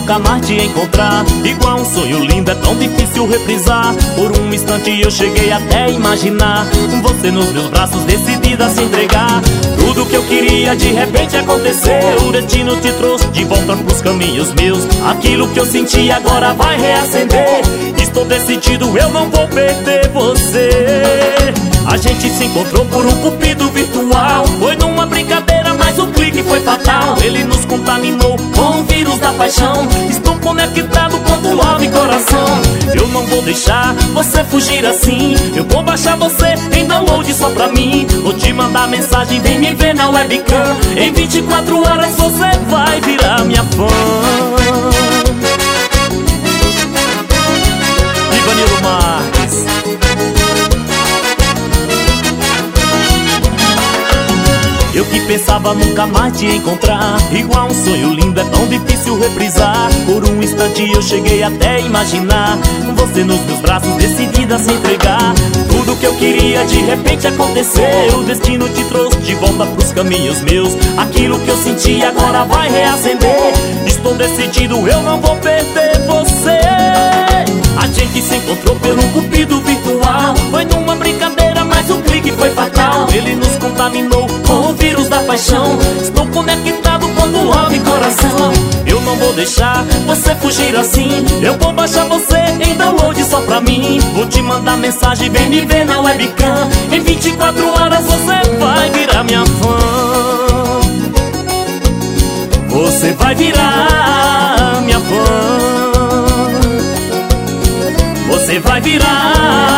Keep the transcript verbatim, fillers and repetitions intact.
nunca mais te encontrar. Igual um sonho lindo, é tão difícil reprisar. Por um instante eu cheguei até a imaginar você nos meus braços, decidida a se entregar. Tudo que eu queria de repente aconteceu. O destino te trouxe de volta pros caminhos meus. Aquilo que eu senti agora vai reacender. Estou decidido, eu não vou perder você. A gente se encontrou por um cupido virtual. Foi numa brincadeira, mas o clique foi fatal. Ele nos contaminou com o vírus da paixão. Estou conectado com tua alma e coração. Eu não vou deixar você fugir assim. Eu vou baixar você em download só pra mim. Vou te mandar mensagem, vem me ver na webcam. Em vinte e quatro horas você vai virar minha fã. Ivanildo Marques. Eu que pensava nunca mais te encontrar. Igual um sonho lindo, é tão difícil reprisar. Por um instante eu cheguei até a imaginar você nos meus braços, decidida a se entregar. Tudo que eu queria de repente aconteceu. O destino te trouxe de volta pros caminhos meus. Aquilo que eu senti agora vai reacender. Estou decidido, eu não vou perder você. A gente se encontrou pelo cupido virtual. Foi numa brincadeira, mas o clique foi fatal. Ele nos contaminou com o vírus da paixão. Estou conectado com tua alma e coração. Eu não vou deixar você fugir assim. Eu vou baixar você em download só pra mim. Vou te mandar mensagem, vem me ver na webcam. Em vinte e quatro horas você vai virar minha fã. Você vai virar minha fã. Você vai virar